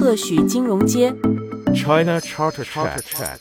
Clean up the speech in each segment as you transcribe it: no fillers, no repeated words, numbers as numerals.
特许金融街 China Charter Chat。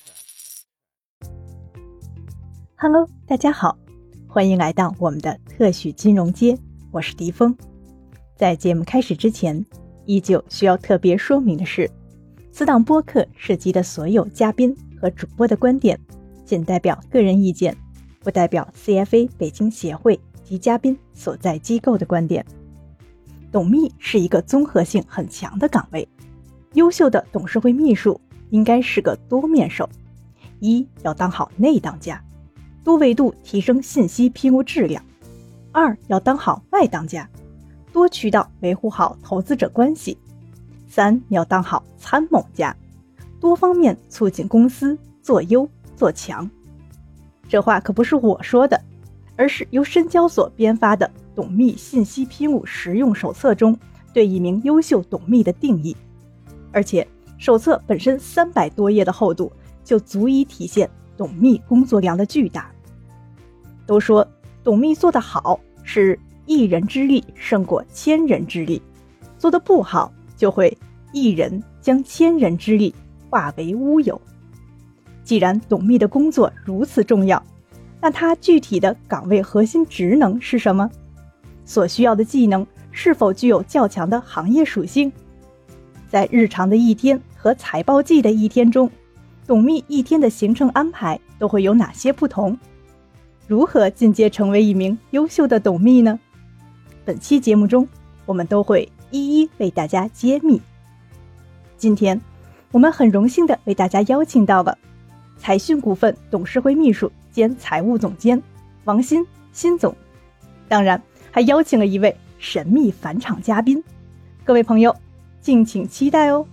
Hello， 大家好，欢迎来到我们的特许金融街，我是迪峰。在节目开始之前，依旧需要特别说明的是，此档播客涉及的所有嘉宾和主播的观点，仅代表个人意见，不代表 CFA 北京协会及嘉宾所在机构的观点。董秘是一个综合性很强的岗位，优秀的董事会秘书应该是个多面手：一要当好内当家，多维度提升信息披露质量；二要当好外当家，多渠道维护好投资者关系；三要当好参谋家，多方面促进公司做优做强。这话可不是我说的，而是由深交所编发的董秘信息披露实用手册中对一名优秀董秘的定义。而且手册本身300多页的厚度就足以体现董秘工作量的巨大。都说董秘做得好是1人之力胜过1000人之力，做得不好就会1人将1000人之力化为乌有。既然董秘的工作如此重要，那他具体的岗位核心职能是什么？所需要的技能是否具有较强的行业属性？在日常的一天和财报季的一天中，董秘一天的行程安排都会有哪些不同？如何进阶成为一名优秀的董秘呢？本期节目中，我们都会一一为大家揭秘。今天，我们很荣幸地为大家邀请到了财讯股份董事会秘书兼财务总监王鑫鑫总，当然还邀请了一位神秘返场嘉宾，各位朋友敬请期待哦。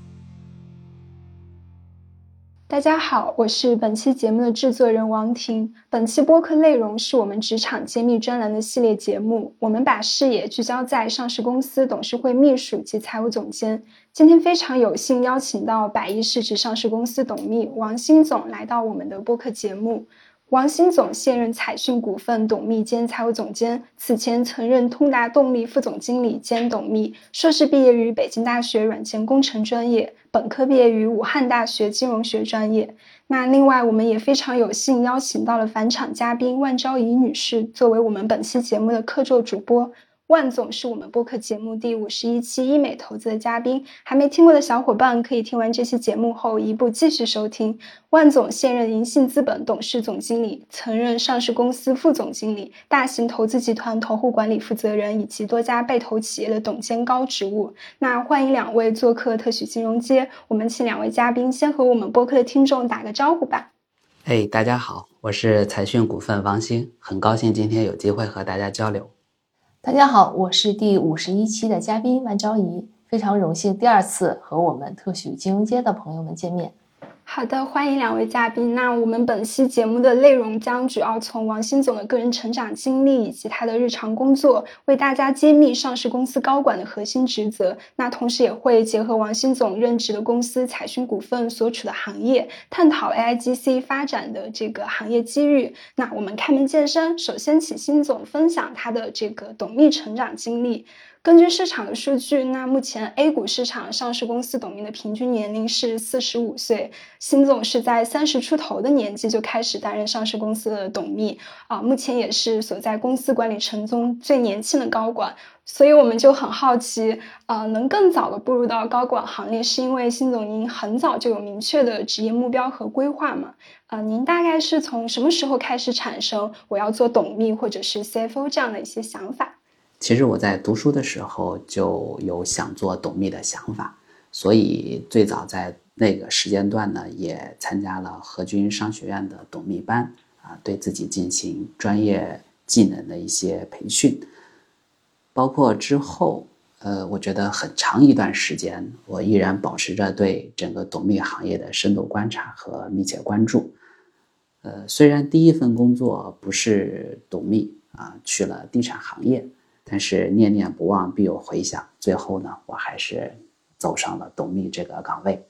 大家好，我是本期节目的制作人王婷。本期播客内容是我们职场揭秘专栏的系列节目，我们把视野聚焦在上市公司董事会秘书及财务总监。今天非常有幸邀请到百亿市值上市公司董秘王鑫总来到我们的播客节目。王鑫总现任财讯股份董秘兼财务总监，此前曾任通达动力副总经理兼董秘，硕士毕业于北京大学软件工程专业，本科毕业于武汉大学金融学专业。那另外我们也非常有幸邀请到了返场嘉宾万昭仪女士作为我们本期节目的客座主播。万总是我们播客节目第51期医美投资的嘉宾，还没听过的小伙伴可以听完这期节目后一步继续收听。万总现任银信资本董事总经理，曾任上市公司副总经理、大型投资集团投后管理负责人以及多家被投企业的董监高职务。那欢迎两位做客特许金融街，我们请两位嘉宾先和我们播客的听众打个招呼吧。 大家好，我是财讯股份王鑫，很高兴今天有机会和大家交流。 大家好，我是第51期的嘉宾万昭仪，非常荣幸第2次和我们特许金融街的朋友们见面。 好的，欢迎两位嘉宾。那我们本期节目的内容将主要从王鑫总的个人成长经历以及他的日常工作，为大家揭秘上市公司高管的核心职责。那同时也会结合王鑫总任职的公司财讯股份所处的行业，探讨 AIGC 发展的这个行业机遇。那我们开门见山，首先请鑫总分享他的这个董秘成长经历。根据市场的数据，那目前 A 股市场上市公司董秘的平均年龄是45岁，鑫总是在30出头的年纪就开始担任上市公司的董秘，目前也是所在公司管理层中最年轻的高管。所以我们就很好奇，能更早的步入到高管行列，是因为鑫总您很早就有明确的职业目标和规划吗？您大概是从什么时候开始产生我要做董秘或者是 CFO 这样的一些想法？ 其实我在读书的时候就有想做董秘的想法，所以最早在那个时间段呢，也参加了河君商学院的董秘班，对自己进行专业技能的一些培训。包括之后，我觉得很长一段时间，我依然保持着对整个董秘行业的深度观察和密切关注。虽然第一份工作不是董秘去了地产行业，但是念念不忘必有回响，最后呢，我还是走上了董秘这个岗位。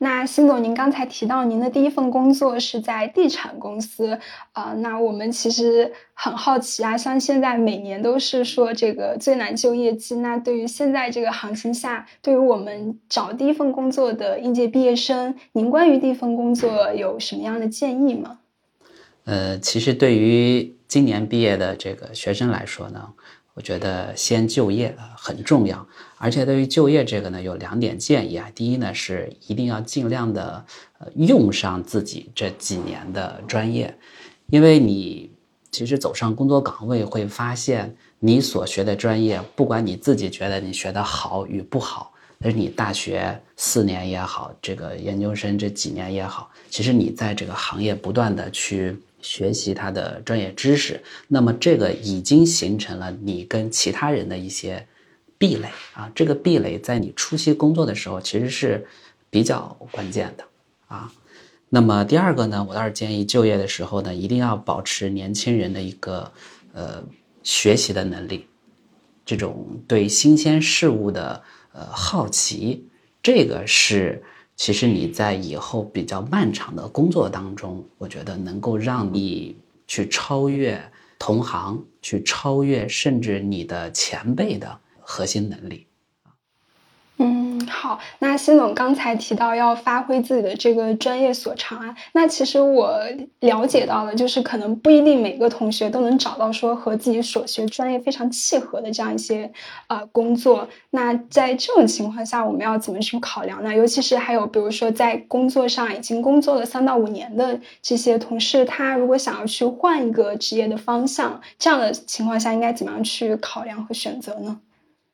那辛总，您刚才提到您的第一份工作是在地产公司，那我们其实很好奇啊，像现在每年都是说这个最难就业季，那对于现在这个行情下，对于我们找第一份工作的应届毕业生，您关于第一份工作有什么样的建议吗？ 其实对于今年毕业的这个学生来说呢，我觉得先就业很重要，而且对于就业这个呢，有2点建议啊。第一呢，是一定要尽量的用上自己这几年的专业，因为你其实走上工作岗位会发现，你所学的专业，不管你自己觉得你学的好与不好，但是你大学4年也好，这个研究生这几年也好，其实你在这个行业不断的去学习它的专业知识，那么这个已经形成了你跟其他人的一些壁垒啊。这个壁垒在你初期工作的时候其实是比较关键的啊。那么第二个呢，我倒是建议就业的时候呢，一定要保持年轻人的一个学习的能力，这种对新鲜事物的好奇，这个是其实你在以后比较漫长的工作当中，我觉得能够让你去超越同行，去超越甚至你的前辈的核心能力。 好，那辛总刚才提到要发挥自己的这个专业所长啊，那其实我了解到了，就是可能不一定每个同学都能找到说和自己所学专业非常契合的这样一些工作。那在这种情况下，我们要怎么去考量呢？尤其是还有比如说在工作上已经工作了3到5年的这些同事，他如果想要去换一个职业的方向，这样的情况下应该怎么样去考量和选择呢？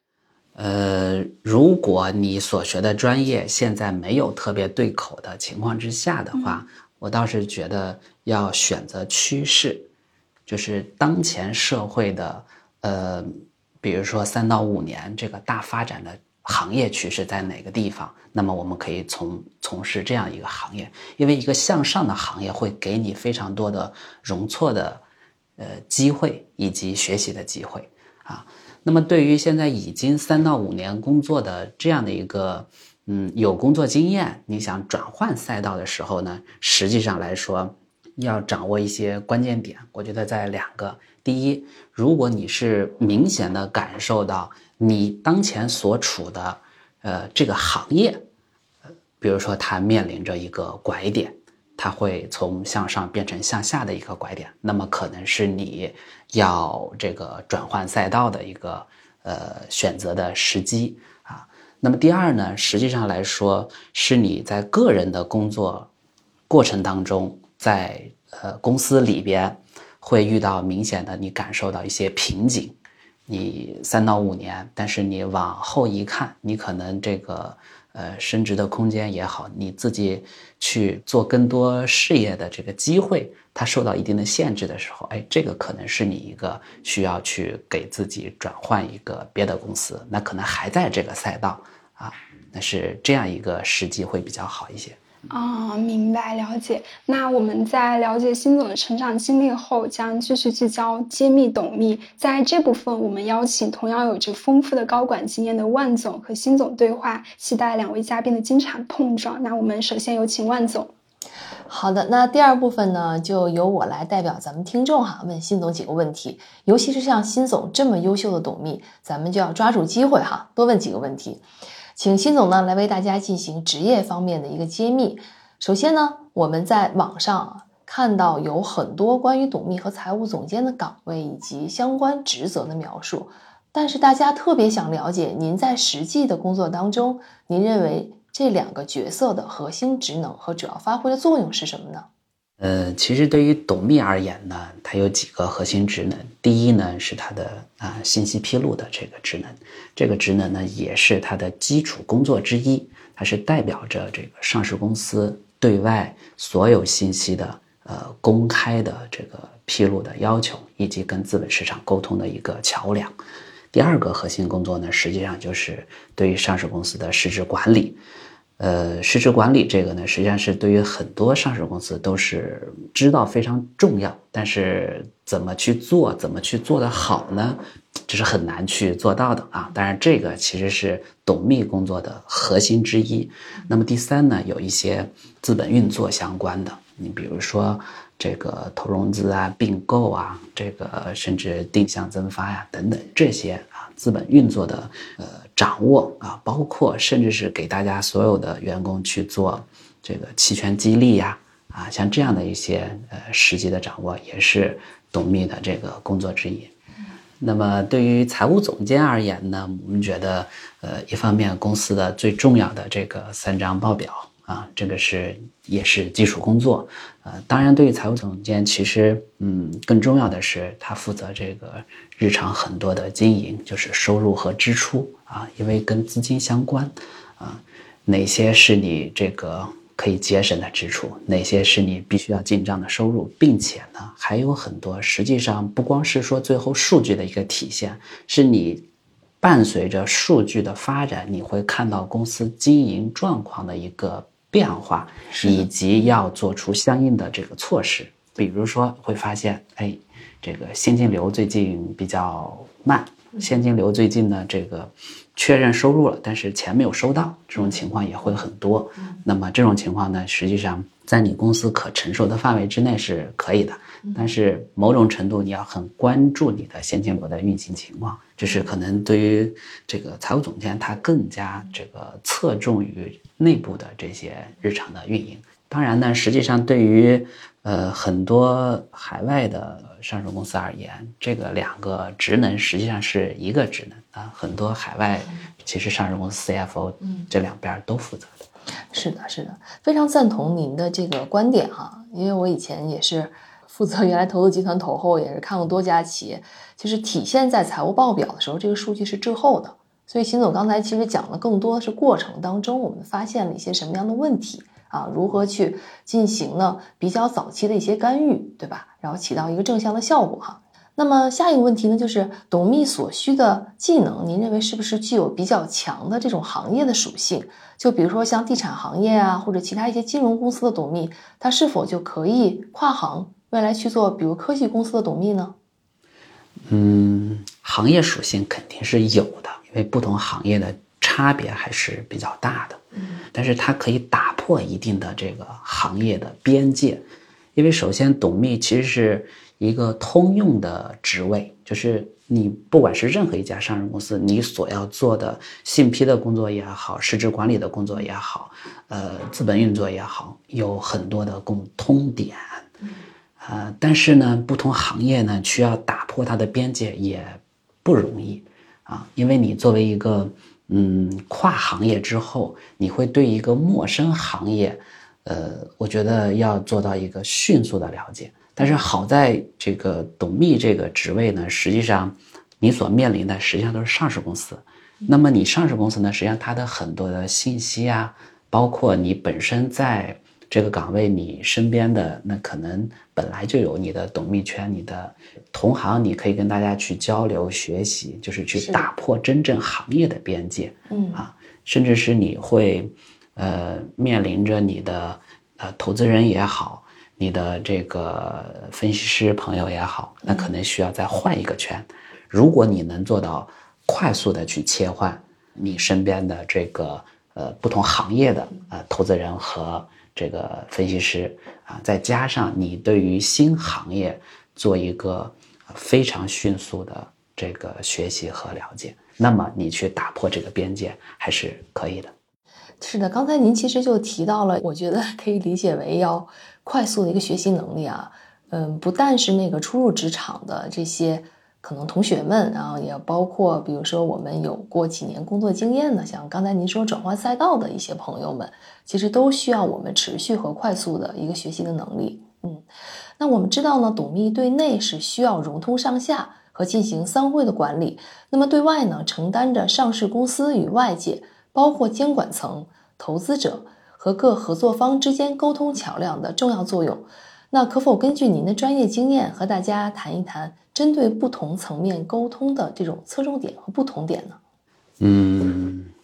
如果你所学的专业现在没有特别对口的情况之下的话，我倒是觉得要选择趋势，就是当前社会的比如说3到5年这个大发展的行业趋势在哪个地方，那么我们可以从事这样一个行业，因为一个向上的行业会给你非常多的容错的机会以及学习的机会啊。那么对于现在已经3到5年工作的这样的一个有工作经验，你想转换赛道的时候呢，实际上来说要掌握一些关键点，我觉得在2个。第一，如果你是明显的感受到你当前所处的这个行业比如说它面临着一个拐点，它会从向上变成向下的一个拐点，那么可能是你要这个转换赛道的一个选择的时机啊。那么第二呢，实际上来说是你在个人的工作过程当中，在公司里边会遇到明显的你感受到一些瓶颈，你3到5年，但是你往后一看，你可能这个升职的空间也好，你自己去做更多事业的这个机会，它受到一定的限制的时候，这个可能是你一个需要去给自己转换一个别的公司，那可能还在这个赛道啊，那是这样一个时机会比较好一些。 明白了解。那我们在了解辛总的成长经历后，将继续聚焦揭秘董秘。在这部分，我们邀请同样有着丰富的高管经验的万总和辛总对话，期待2位嘉宾的精彩碰撞。那我们首先有请万总。 好的，那第2部分呢，就由我来代表咱们听众问辛总几个问题，尤其是像辛总这么优秀的董秘，咱们就要抓住机会多问几个问题。请辛总呢来为大家进行职业方面的一个揭秘。首先呢，我们在网上看到有很多关于董秘和财务总监的岗位以及相关职责的描述，但是大家特别想了解您在实际的工作当中，您认为这2个角色的核心职能和主要发挥的作用是什么呢？ 其实对于董秘而言呢，它有几个核心职能。第一呢，是它的信息披露的这个职能，这个职能呢也是它的基础工作之一，它是代表着这个上市公司对外所有信息的公开的这个披露的要求，以及跟资本市场沟通的一个桥梁。第2个核心工作呢，实际上就是对于上市公司的市值管理。 市值管理这个呢，实际上是对于很多上市公司都是知道非常重要，但是怎么去做得好呢？这是很难去做到的啊。当然，这个其实是董秘工作的核心之一。那么第三呢，有一些资本运作相关的，你比如说这个投融资啊、并购啊，这个甚至定向增发呀等等这些啊资本运作的掌握啊，包括甚至是给大家所有的员工去做这个期权激励呀啊，像这样的一些实际的掌握，也是董秘的这个工作之一。那么对于财务总监而言呢，我们觉得一方面公司的最重要的这个3张报表啊，这个也是基础工作。当然对于财务总监其实更重要的是他负责这个日常很多的经营，就是收入和支出啊，因为跟资金相关啊，哪些是你这个可以节省的支出，哪些是你必须要进账的收入，并且呢还有很多实际上不光是说最后数据的一个体现，是你伴随着数据的发展，你会看到公司经营状况的一个变化，以及要做出相应的这个措施。比如说会发现这个现金流最近比较慢，现金流最近呢这个确认收入了，但是钱没有收到，这种情况也会很多。那么这种情况呢，实际上在你公司可承受的范围之内是可以的，但是某种程度你要很关注你的现金流的运行情况，这是可能对于这个财务总监他更加这个侧重于内部的这些日常的运营。当然呢，实际上对于很多海外的上市公司而言，这个2个职能实际上是一个职能啊。很多海外其实上市公司 CFO 这2边都负责的。 是的，是的，非常赞同您的这个观点哈。因为我以前也是负责原来投资集团投后，也是看过多家企业，其实体现在财务报表的时候，这个数据是滞后的。所以秦总刚才其实讲的更多的是过程当中我们发现了一些什么样的问题啊，如何去进行呢比较早期的一些干预，对吧？然后起到一个正向的效果哈。那么下一个问题呢，就是董秘所需的技能，您认为是不是具有比较强的这种行业的属性？就比如说像地产行业啊，或者其他一些金融公司的董秘，他是否就可以跨行未来去做比如科技公司的董秘呢？ 行业属性肯定是有的，因为不同行业的差别还是比较大的。但是它可以打破一定的这个行业的边界，因为首先董秘其实是一个通用的职位，就是你不管是任何一家上市公司，你所要做的信批的工作也好，市值管理的工作也好，资本运作也好，有很多的共通点。但是呢，不同行业呢需要打破它的边界也不容易啊，因为你作为一个跨行业之后，你会对一个陌生行业，我觉得要做到一个迅速的了解。但是好在这个董秘这个职位呢，实际上你所面临的实际上都是上市公司。那么你上市公司呢，实际上它的很多的信息啊，包括你本身在这个岗位你身边的那可能本来就有你的董秘圈，你的同行，你可以跟大家去交流学习，就是去打破真正行业的边界。甚至是你会面临着你的投资人也好，你的这个分析师朋友也好，那可能需要再换一个圈。如果你能做到快速的去切换你身边的这个不同行业的投资人和这个分析师啊，再加上你对于新行业做一个非常迅速的这个学习和了解，那么你去打破这个边界还是可以的。 是的，刚才您其实就提到了，我觉得可以理解为要快速的一个学习能力啊。不但是那个初入职场的这些可能同学们，然后也包括比如说我们有过几年工作经验的，像刚才您说转换赛道的一些朋友们，其实都需要我们持续和快速的一个学习的能力。那我们知道呢，董秘对内是需要融通上下和进行商会的管理，那么对外呢，承担着上市公司与外界，包括监管层、投资者和各合作方之间沟通桥梁的重要作用。那可否根据您的专业经验和大家谈一谈针对不同层面沟通的这种侧重点和不同点呢？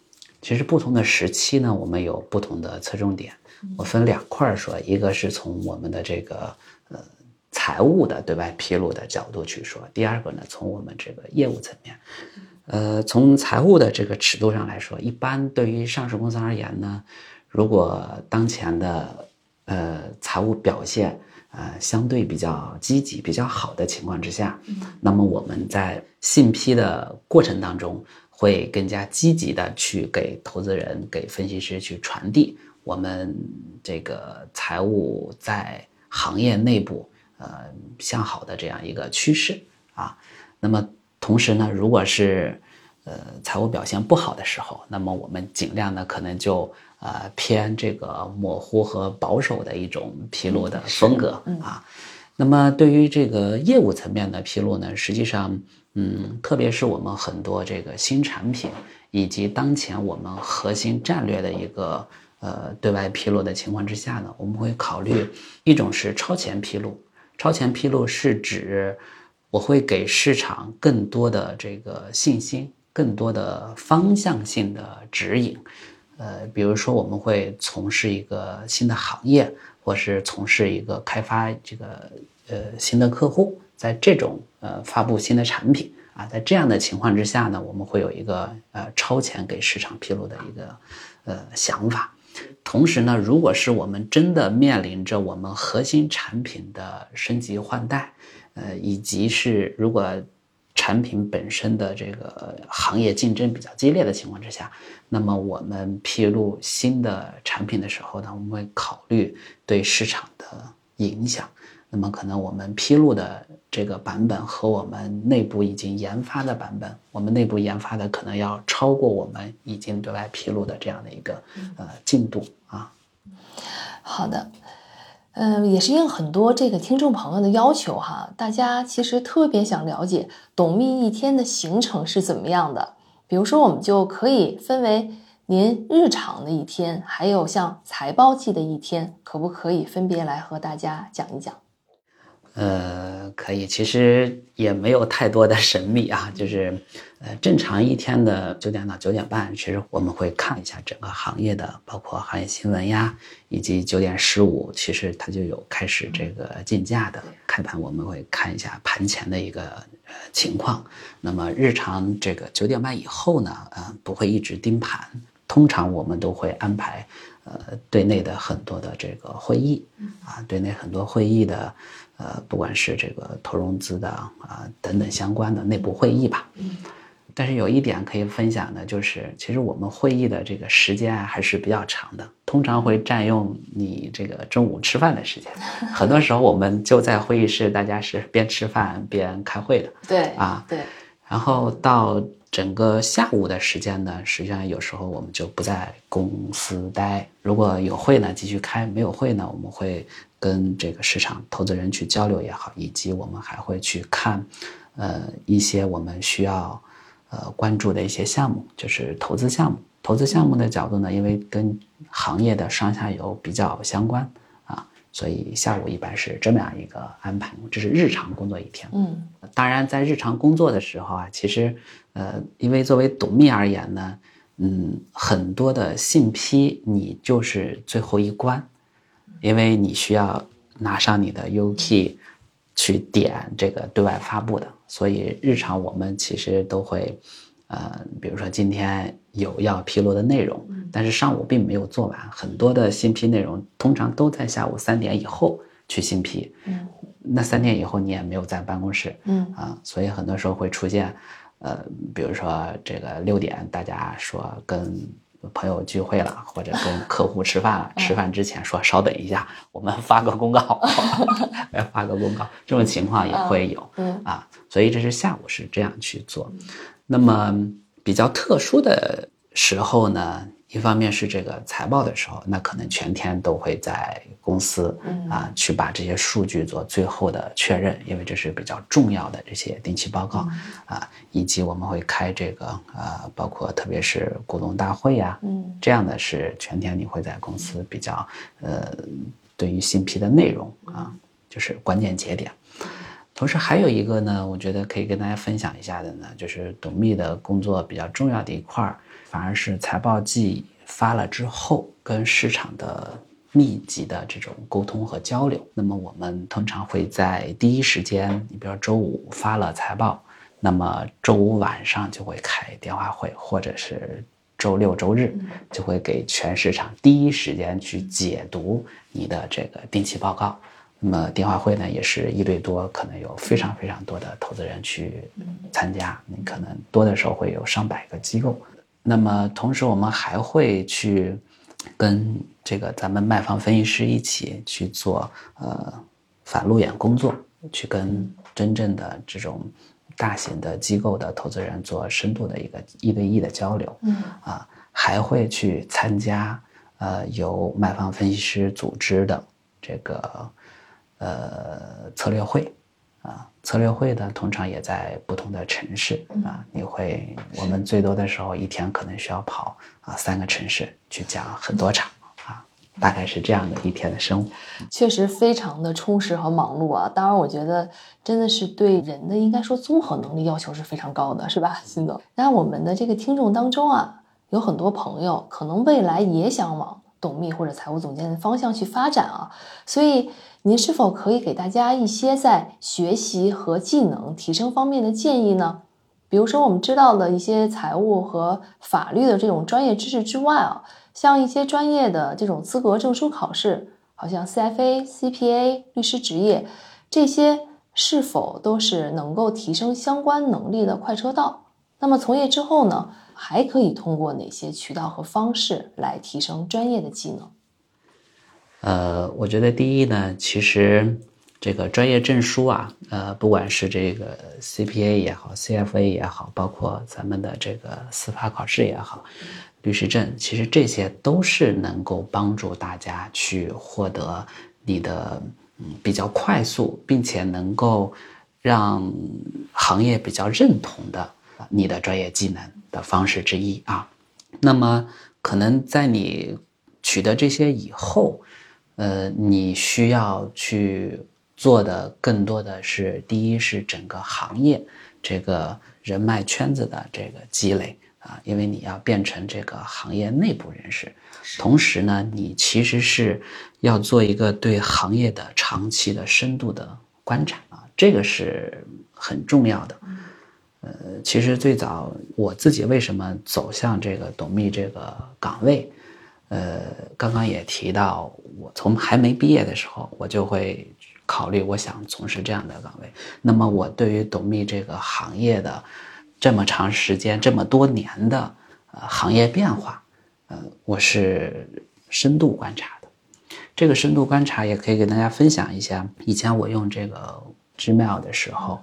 其实不同的时期呢，我们有不同的侧重点。我分2块说，一个是从我们的这个财务的对外披露的角度去说，第二个呢，从我们这个业务层面。从财务的这个尺度上来说，一般对于上市公司而言呢，如果当前的财务表现相对比较积极、比较好的情况之下，那么我们在信批的过程当中，会更加积极的去给投资人、给分析师去传递我们这个财务在行业内部向好的这样一个趋势啊。那么同时呢，如果是财务表现不好的时候，那么我们尽量呢可能就偏这个模糊和保守的一种披露的风格啊。那么对于这个业务层面的披露呢，实际上特别是我们很多这个新产品以及当前我们核心战略的一个对外披露的情况之下呢，我们会考虑一种是超前披露。超前披露是指我会给市场更多的这个信心，更多的方向性的指引。比如说我们会从事一个新的行业，或是从事一个开发这个新的客户，在这种发布新的产品啊，在这样的情况之下呢，我们会有一个超前给市场披露的一个想法。同时呢，如果是我们真的面临着我们核心产品的升级换代，以及是如果产品本身的这个行业竞争比较激烈的情况之下，那么我们披露新的产品的时候呢，我们会考虑对市场的影响。那么可能我们披露的这个版本和我们内部已经研发的版本，我们内部研发的可能要超过我们已经对外披露的这样的一个进度啊。 好的。也是应很多这个听众朋友的要求哈，大家其实特别想了解董秘一天的行程是怎么样的。比如说我们就可以分为您日常的一天，还有像财报季的一天，可不可以分别来和大家讲一讲？ 可以，其实也没有太多的神秘啊，就是正常一天的9点到9点半，其实我们会看一下整个行业的，包括行业新闻呀，以及9点15，其实它就有开始这个竞价的开盘，我们会看一下盘前的一个情况。那么日常这个9点半以后呢，不会一直盯盘，通常我们都会安排对内的很多的这个会议啊，对内很多会议的不管是这个投融资的等等相关的内部会议吧。但是有一点可以分享的就是，其实我们会议的这个时间还是比较长的，通常会占用你这个中午吃饭的时间。很多时候我们就在会议室，大家是边吃饭边开会的。 对啊， 对。 然后到整个下午的时间呢，实际上有时候我们就不在公司待，如果有会呢继续开，没有会呢我们会跟这个市场投资人去交流也好，以及我们还会去看一些我们需要关注的一些项目，就是投资项目。投资项目的角度呢，因为跟行业的上下游比较相关啊，所以下午一般是这么样一个安排，这是日常工作一天。当然在日常工作的时候啊，其实因为作为董秘而言呢，很多的信批你就是最后一关，因为你需要拿上你的 U-Key 去点这个对外发布的，所以日常我们其实都会比如说今天有要披露的内容，但是上午并没有做完，很多的信批内容通常都在下午3点以后去信批。那3点以后你也没有在办公室，所以很多时候会出现比如说这个6点大家说跟朋友聚会了，或者跟客户吃饭了，吃饭之前说稍等一下，我们发个公告，发个公告，这种情况也会有所以这是下午是这样去做。那么比较特殊的时候呢，一方面是这个财报的时候，那可能全天都会在公司去把这些数据做最后的确认，因为这是比较重要的这些定期报告以及我们会开这个包括特别是股东大会呀，这样的是全天你会在公司比较对于信批的内容就是关键节点。同时还有一个呢，我觉得可以跟大家分享一下的呢，就是董秘的工作比较重要的一块反而是财报季发了之后跟市场的密集的这种沟通和交流。那么我们通常会在第一时间，你比如说周五发了财报，那么周五晚上就会开电话会，或者是周六周日就会给全市场第一时间去解读你的这个定期报告。那么电话会呢也是1对多，可能有非常非常多的投资人去参加，你可能多的时候会有上百个机构。那么同时我们还会去跟这个咱们卖方分析师一起去做反路演工作，去跟真正的这种大型的机构的投资人做深度的一个1对1的交流。还会去参加由卖方分析师组织的这个策略会策略会呢通常也在不同的城市我们最多的时候一天可能需要跑3个城市去讲很多场大概是这样的一天的生活。 确实非常的充实和忙碌啊！当然我觉得真的是对人的应该说综合能力要求是非常高的，是吧，辛总？那我们的这个听众当中有很多朋友可能未来也想往董秘或者财务总监的方向去发展所以您是否可以给大家一些在学习和技能提升方面的建议呢？比如说我们知道的一些财务和法律的这种专业知识之外像一些专业的这种资格证书考试，好像 CFA、CPA、律师执业，这些是否都是能够提升相关能力的快车道？那么从业之后呢，还可以通过哪些渠道和方式来提升专业的技能？ 我觉得第一呢，其实这个专业证书不管是这个 CPA 也好 CFA 也好，包括咱们的这个司法考试也好，律师证，其实这些都是能够帮助大家去获得你的比较快速并且能够让行业比较认同的你的专业技能的方式之一那么可能在你取得这些以后你需要去做的更多的是，第一是整个行业这个人脉圈子的这个积累因为你要变成这个行业内部人士，同时呢，你其实是要做一个对行业的长期的深度的观察这个是很重要的。其实最早我自己为什么走向这个董秘这个岗位，刚刚也提到，我从还没毕业的时候，我就会考虑我想从事这样的岗位。那么我对于董秘这个行业的这么长时间这么多年的行业变化我是深度观察的。这个深度观察也可以给大家分享一下，以前我用这个 Gmail 的时候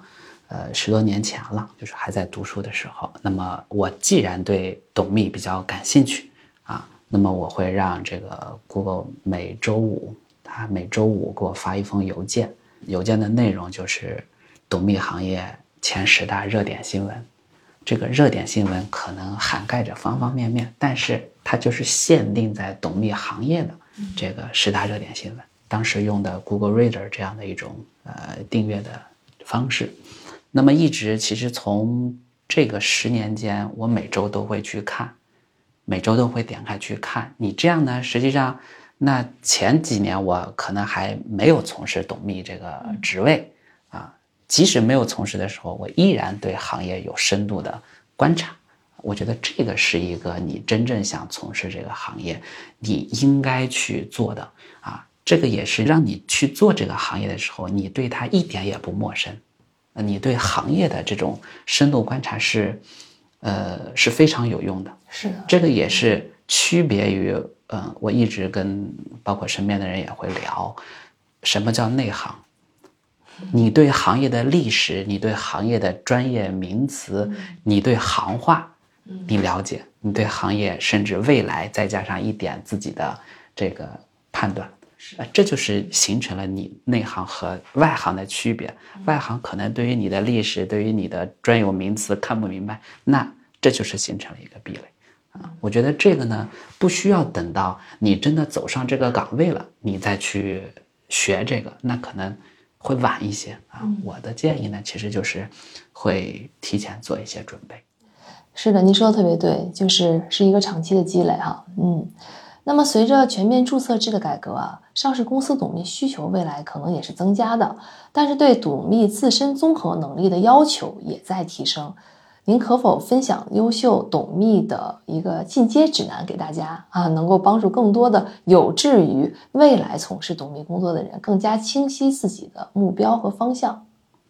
10多年前了，就是还在读书的时候，那么我既然对董秘比较感兴趣那么我会让这个 Google 每周五给我发一封邮件，邮件的内容就是董秘行业前10大热点新闻。这个热点新闻可能涵盖着方方面面，但是它就是限定在董秘行业的这个10大热点新闻。当时用的 Google Reader 这样的一种订阅的方式。那么一直其实从这个10年间，我每周都会去看，每周都会点开去看。你这样呢，实际上那前几年我可能还没有从事董秘这个职位即使没有从事的时候，我依然对行业有深度的观察。我觉得这个是一个你真正想从事这个行业你应该去做的这个也是让你去做这个行业的时候，你对它一点也不陌生。你对行业的这种深度观察是非常有用的。 是的， 这个也是区别于我一直跟包括身边的人也会聊，什么叫内行？你对行业的历史，你对行业的专业名词，你对行话你了解，你对行业甚至未来再加上一点自己的这个判断，这就是形成了你内行和外行的区别。外行可能对于你的历史，对于你的专有名词看不明白，那这就是形成了一个壁垒我觉得这个呢，不需要等到你真的走上这个岗位了，你再去学这个，那可能会晚一些我的建议呢，其实就是会提前做一些准备。 是的，您说的特别对，是一个长期的积累哈。那么随着全面注册制的改革啊，上市公司董秘需求未来可能也是增加的，但是对董秘自身综合能力的要求也在提升。您可否分享优秀董秘的一个进阶指南给大家啊，能够帮助更多的有志于未来从事董秘工作的人更加清晰自己的目标和方向？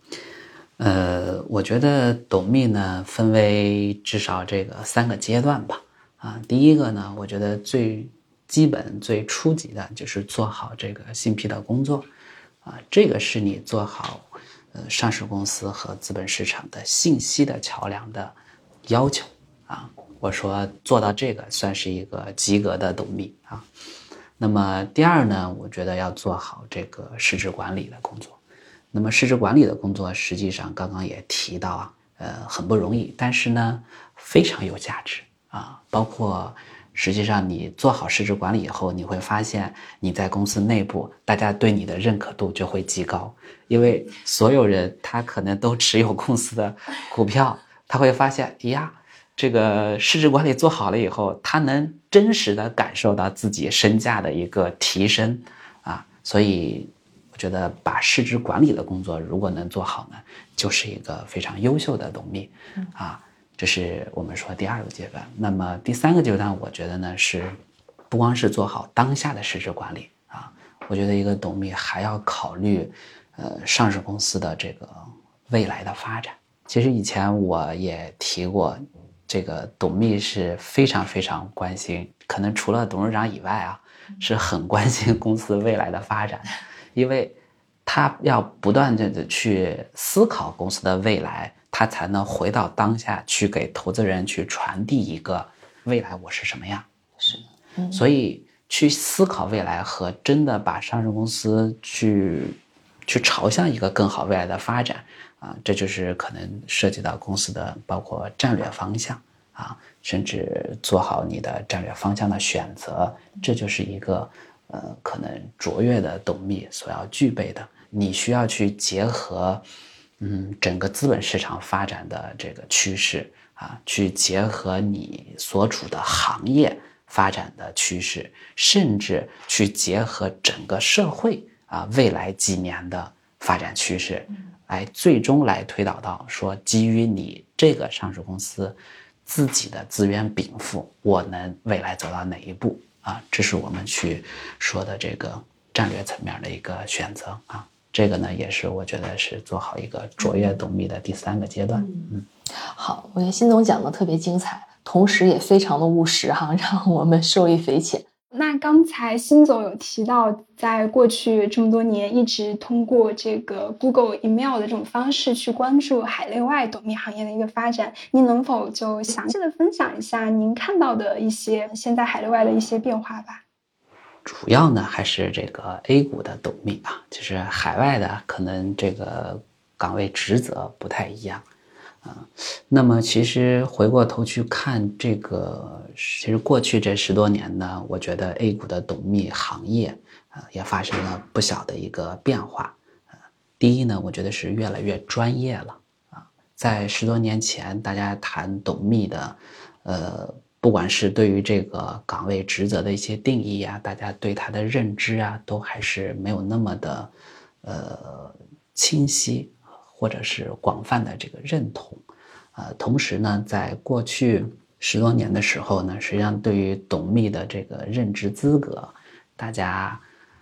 我觉得董秘呢分为至少这个3个阶段吧。第一个呢，我觉得最基本最初级的就是做好这个信批的工作这个是你做好上市公司和资本市场的信息的桥梁的要求我说做到这个算是一个及格的董秘那么第二呢，我觉得要做好这个市值管理的工作。那么市值管理的工作实际上刚刚也提到很不容易，但是呢非常有价值包括实际上你做好市值管理以后，你会发现你在公司内部大家对你的认可度就会极高，因为所有人他可能都持有公司的股票，他会发现这个市值管理做好了以后，他能真实的感受到自己身价的一个提升所以我觉得把市值管理的工作如果能做好呢，就是一个非常优秀的董秘这是我们说第2个阶段。那么第3个阶段，我觉得呢是不光是做好当下的市值管理我觉得一个董秘还要考虑上市公司的这个未来的发展。其实以前我也提过，这个董秘是非常非常关心，可能除了董事长以外是很关心公司未来的发展，因为他要不断的去思考公司的未来，他才能回到当下去给投资人去传递一个未来我是什么样。 是的， 所以去思考未来和真的把上市公司去朝向一个更好未来的发展这就是可能涉及到公司的包括战略方向甚至做好你的战略方向的选择，这就是一个可能卓越的董秘所要具备的。你需要去结合整个资本市场发展的这个趋势去结合你所处的行业发展的趋势，甚至去结合整个社会未来几年的发展趋势最终来推导到说，基于你这个上市公司自己的资源禀赋，我能未来走到哪一步这是我们去说的这个战略层面的一个选择这个呢也是我觉得是做好一个卓越董秘的第3个阶段。 好，我觉得辛总讲的特别精彩，同时也非常的务实让我们受益匪浅。 那刚才辛总有提到，在过去这么多年一直通过这个 Google Email 的这种方式去关注海内外董秘行业的一个发展，您能否就详细的分享一下您看到的一些现在海内外的一些变化吧？ 主要呢还是这个 A 股的董秘就是海外的可能这个岗位职责不太一样那么其实回过头去看这个，其实过去这10多年呢，我觉得 A 股的董秘行业也发生了不小的一个变化第一呢，我觉得是越来越专业了在10多年前大家谈董秘的不管是对于这个岗位职责的一些定义大家对它的认知都还是没有那么的清晰或者是广泛的这个认同同时呢，在过去10多年的时候呢，实际上对于董秘的这个任职资格，大家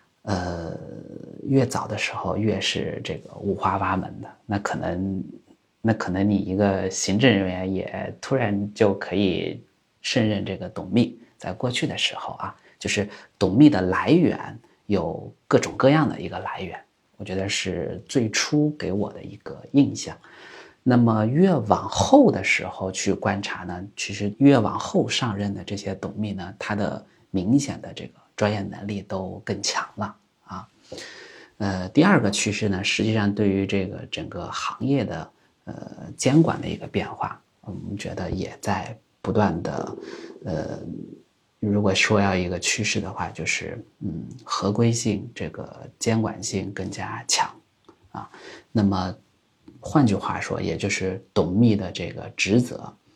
越早的时候越是这个五花八门的，那可能你一个行政人员也突然就可以胜任这个董秘。在过去的时候就是董秘的来源有各种各样的一个来源，我觉得是最初给我的一个印象。那么越往后的时候去观察呢，其实越往后上任的这些董秘呢，他的明显的这个专业能力都更强了第2个趋势呢，实际上对于这个整个行业的监管的一个变化，我们觉得也在不断的如果说要一个趋势的话，就是合规性这个监管性更加强那么换句话说，也就是董秘的这个职责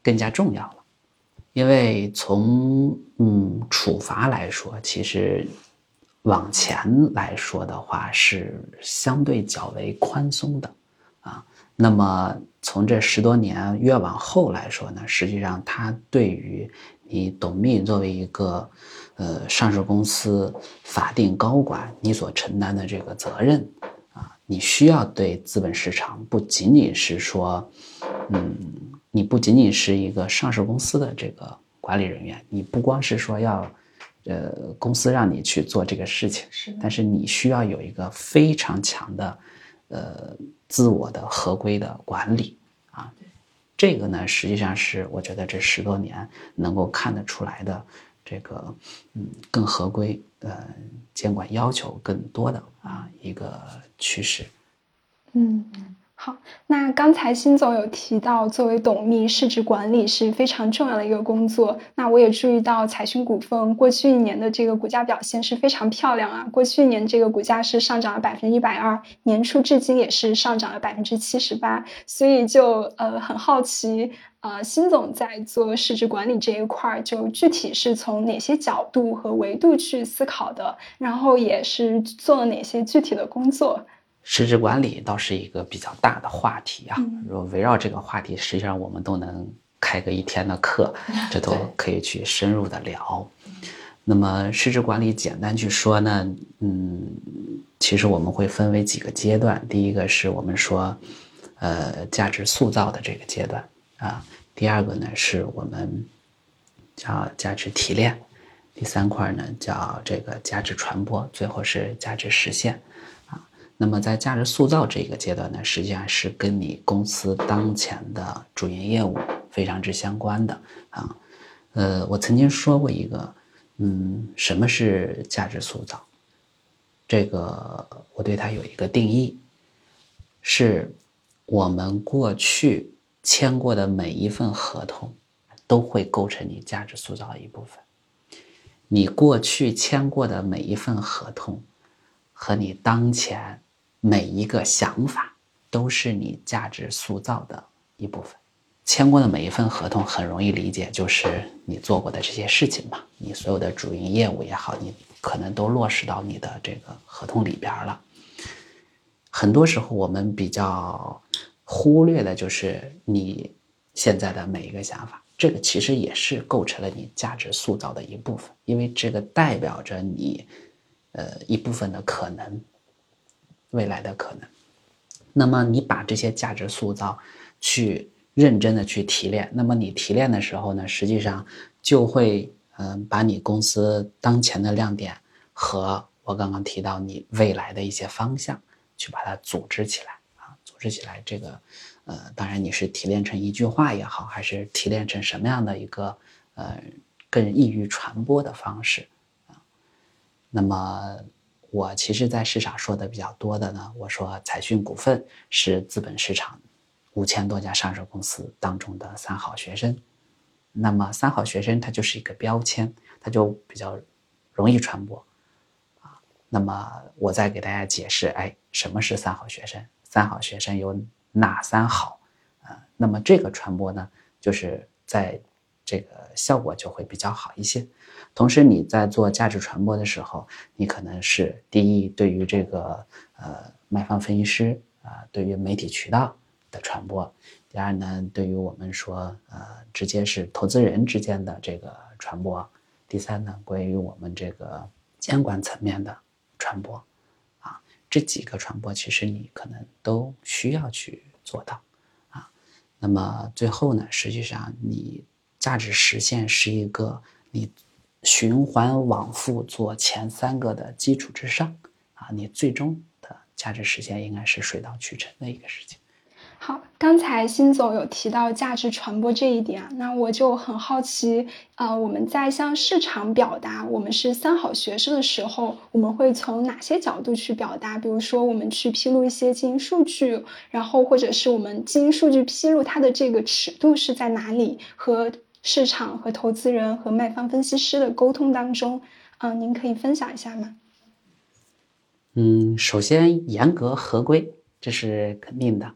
更加重要了。因为从处罚来说，其实往前来说的话是相对较为宽松的啊。那么从这10多年越往后来说呢，实际上它对于你董秘作为一个上市公司法定高管，你所承担的这个责任啊，你需要对资本市场不仅仅是说你不仅仅是一个上市公司的这个管理人员，你不光是说要公司让你去做这个事情，但是你需要有一个非常强的自我的合规的管理啊。这个呢实际上是我觉得这10多年能够看得出来的这个更合规监管要求更多的一个趋势。 好，那刚才辛总有提到，作为董秘，市值管理是非常重要的一个工作。那我也注意到彩讯股份过去1年的这个股价表现是非常漂亮啊。过去1年这个股价是上涨了120%，年初至今也是上涨了78%。所以就很好奇，辛总在做市值管理这一块，就具体是从哪些角度和维度去思考的，然后也是做了哪些具体的工作。 市值管理倒是一个比较大的话题啊，如果围绕这个话题，实际上我们都能开个1天的课，这都可以去深入的聊。那么市值管理简单去说呢，其实我们会分为几个阶段。第一个是我们说价值塑造的这个阶段啊，第二个呢是我们叫价值提炼，第3块呢叫这个价值传播，最后是价值实现。那么在价值塑造这个阶段呢，实际上是跟你公司当前的主营业务非常之相关的啊。我曾经说过一个，什么是价值塑造？这个我对它有一个定义，是我们过去签过的每一份合同都会构成你价值塑造的一部分。你过去签过的每一份合同和你当前每一个想法都是你价值塑造的一部分。签过的每一份合同很容易理解，就是你做过的这些事情嘛，你所有的主营业务也好，你可能都落实到你的这个合同里边了。很多时候我们比较忽略的就是你现在的每一个想法，这个其实也是构成了你价值塑造的一部分，因为这个代表着你一部分的可能，未来的可能。那么你把这些价值塑造去认真的去提炼，那么你提炼的时候呢，实际上就会把你公司当前的亮点和我刚刚提到你未来的一些方向去把它组织起来啊，组织起来。这个当然你是提炼成一句话也好，还是提炼成什么样的一个更易于传播的方式啊。那么我其实在市场说的比较多的呢，我说彩讯股份是资本市场5000多家上市公司当中的3好学生。那么3好学生它就是一个标签，它就比较容易传播啊。那么我再给大家解释，什么是3好学生？3好学生有哪3好？那么这个传播呢，就是在这个效果就会比较好一些。同时你在做价值传播的时候，你可能是第一，对于这个卖方分析师对于媒体渠道的传播；第二呢，对于我们说直接是投资人之间的这个传播；第三呢，关于我们这个监管层面的传播啊。这几个传播其实你可能都需要去做到啊。那么最后呢，实际上你价值实现是一个你循环往复做前3个的基础之上啊，你最终的价值实现应该是水到渠成的一个事情。 好，刚才辛总有提到价值传播这一点，那我就很好奇，我们在向市场表达我们是3好学生的时候，我们会从哪些角度去表达？比如说我们去披露一些经营数据，然后或者是我们经营数据披露它的这个尺度是在哪里，和市场和投资人和卖方分析师的沟通当中，您可以分享一下吗？ 首先严格合规，这是肯定的。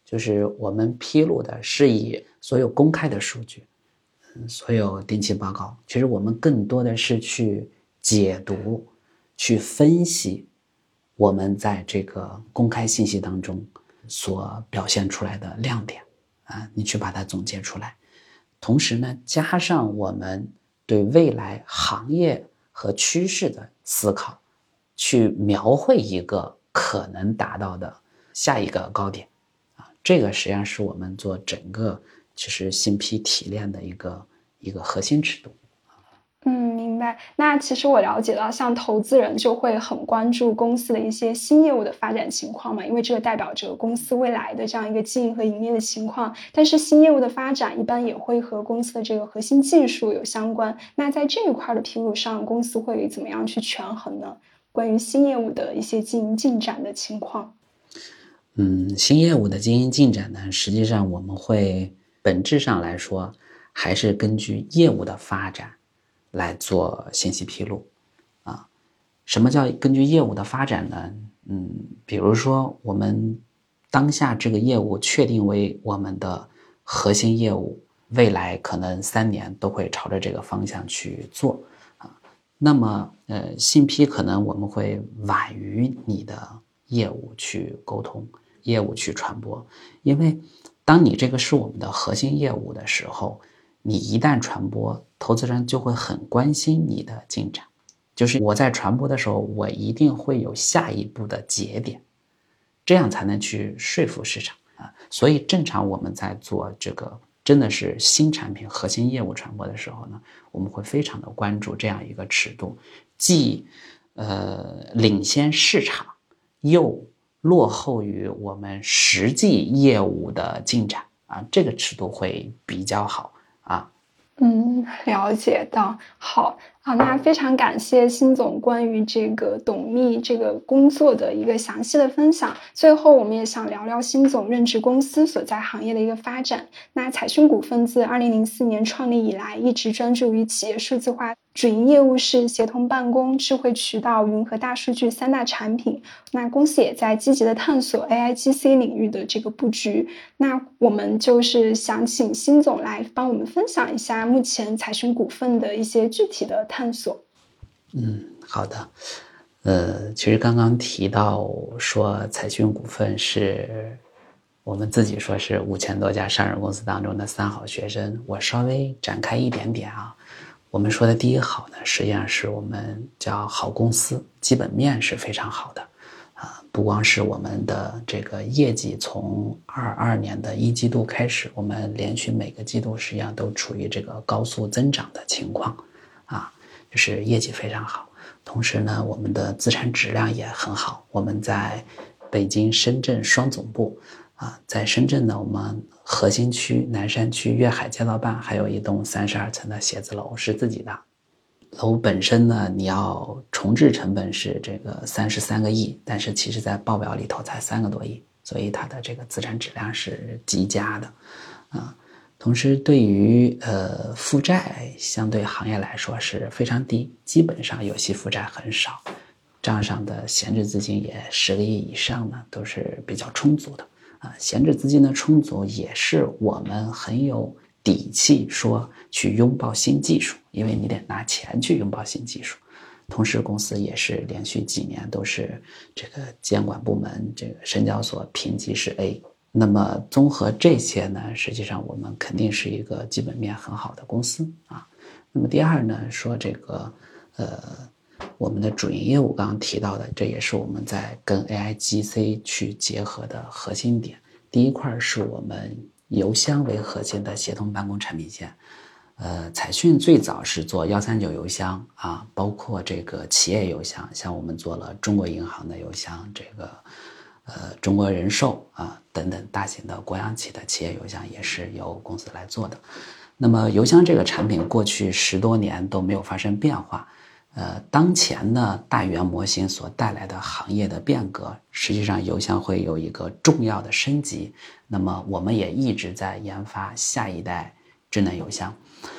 就是我们披露的是以所有公开的数据，所有定期报告，其实我们更多的是去解读、去分析我们在这个公开信息当中所表现出来的亮点啊，你去把它总结出来。同时呢，加上我们对未来行业和趋势的思考，去描绘一个可能达到的下一个高点啊，这个实际上是我们做整个其实新批提炼的一个核心尺度。 明白。那其实我了解到，像投资人就会很关注公司的一些新业务的发展情况嘛，因为这个代表着公司未来的这样一个经营和营业的情况。但是新业务的发展一般也会和公司的这个核心技术有相关。那在这一块的披露上，公司会怎么样去权衡呢？关于新业务的一些经营进展的情况。 新业务的经营进展呢，实际上我们会本质上来说，还是根据业务的发展来做信息披露啊。什么叫根据业务的发展呢？比如说我们当下这个业务确定为我们的核心业务，未来可能3年都会朝着这个方向去做啊。那么信批可能我们会晚于你的业务去沟通，业务去传播，因为当你这个是我们的核心业务的时候，你一旦传播，投资人就会很关心你的进展。就是我在传播的时候，我一定会有下一步的节点，这样才能去说服市场啊。所以正常我们在做这个真的是新产品核心业务传播的时候呢，我们会非常的关注这样一个尺度，既领先市场，又落后于我们实际业务的进展啊，这个尺度会比较好啊。 了解到。好，那非常感谢辛总关于这个董秘这个工作的一个详细的分享。最后我们也想聊聊辛总任职公司所在行业的一个发展。那彩讯股份自2004年创立以来，一直专注于企业数字化，主营业务是协同办公、智慧渠道、云和大数据3大产品。那公司也在积极的探索 AIGC 领域的这个布局。那我们就是想请辛总来帮我们分享一下目前彩讯股份的一些具体的探索。 好的。其实刚刚提到说彩讯股份是我们自己说是5000多家上市公司当中的3好学生，我稍微展开一点点啊。我们说的第一好呢，实际上是我们叫好公司，基本面是非常好的啊。不光是我们的这个业绩，从22年的1季度开始，我们连续每个季度实际上都处于这个高速增长的情况啊，就是业绩非常好。同时呢，我们的资产质量也很好。我们在北京、深圳双总部啊，在深圳呢，我们核心区南山区粤海街道办还有一栋32层的写字楼是自己的。楼本身呢，你要重置成本是这个33个亿，但是其实在报表里头才3个多亿，所以它的这个资产质量是极佳的啊。同时对于负债相对行业来说是非常低，基本上有息负债很少，账上的闲置资金也10个亿以上呢，都是比较充足的啊。闲置资金的充足也是我们很有底气说去拥抱新技术，因为你得拿钱去拥抱新技术。同时公司也是连续几年都是这个监管部门这个深交所评级是 A。那么综合这些呢，实际上我们肯定是一个基本面很好的公司啊。那么第二呢，说这个我们的主营业务刚刚提到的，这也是我们在跟 AIGC 去结合的核心点。第一块是我们邮箱为核心的协同办公产品线。彩讯最早是做139邮箱啊，包括这个企业邮箱，像我们做了中国银行的邮箱，这个中国人寿啊等等大型的国央企的企业邮箱也是由公司来做的。那么邮箱这个产品过去10多年都没有发生变化，当前呢大语言模型所带来的行业的变革，实际上邮箱会有一个重要的升级。那么我们也一直在研发下一代智能邮箱。